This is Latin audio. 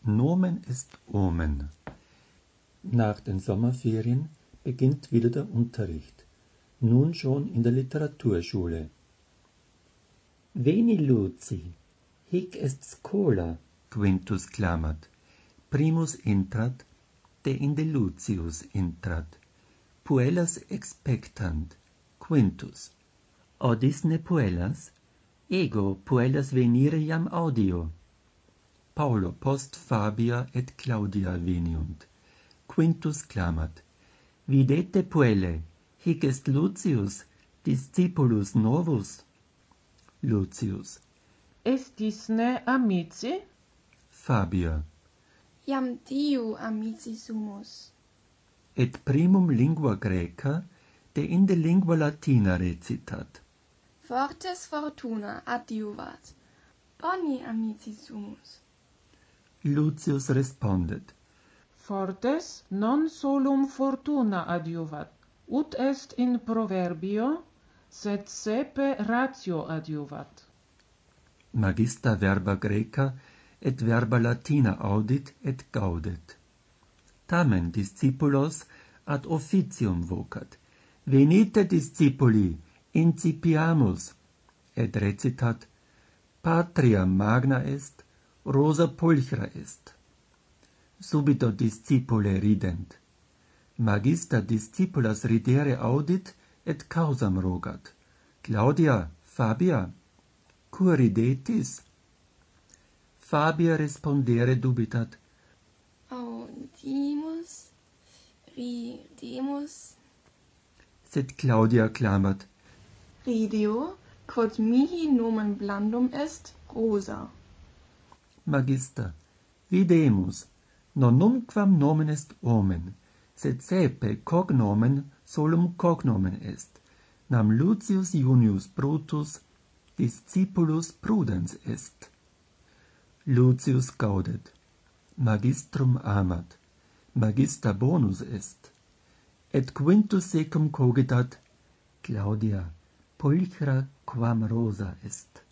Nomen ist Omen. Nach den Sommerferien beginnt wieder der Unterricht, nun schon in der Literaturschule. Veni Luci, hic est schola, Quintus clamat. Primus intrat, de inde Lucius intrat. Puellas expectant, Quintus. Audis ne puellas? Ego puellas venire iam audio. Paulo post Fabia et Claudia veniunt. Quintus clamat. Videte puelle, hic est Lucius, discipulus novus. Lucius. Estis ne amici? Fabia. Iam tiu amici sumus. Et primum lingua Graeca de inde lingua Latina recitat. Fortes fortuna adiuvat. Boni amici sumus. Lucius respondet. Fortes non solum fortuna adiuvat, ut est in proverbio, sed saepe ratio adiuvat. Magista verba Graeca et verba Latina audit et gaudet. Tamen discipulos ad officium vocat. Venite discipuli, incipiamus. Et recitat, patria magna est, rosa pulchra est. Subito discipulae rident. Magista discipulas ridere audit et causam rogat. Claudia, Fabia, cur ridetis? Fabia respondere dubitat. Audimus, ridemus. Sed Claudia clamat. Rideo, quod mihi nomen blandum est, rosa. Magister, videmus, non numquam nomen est omen, sed saepe cognomen solum cognomen est, nam Lucius Junius Brutus discipulus prudens est. Lucius gaudet, magistrum amat, magista bonus est, et Quintus secum cogitat, Claudia, pulchra quam rosa est.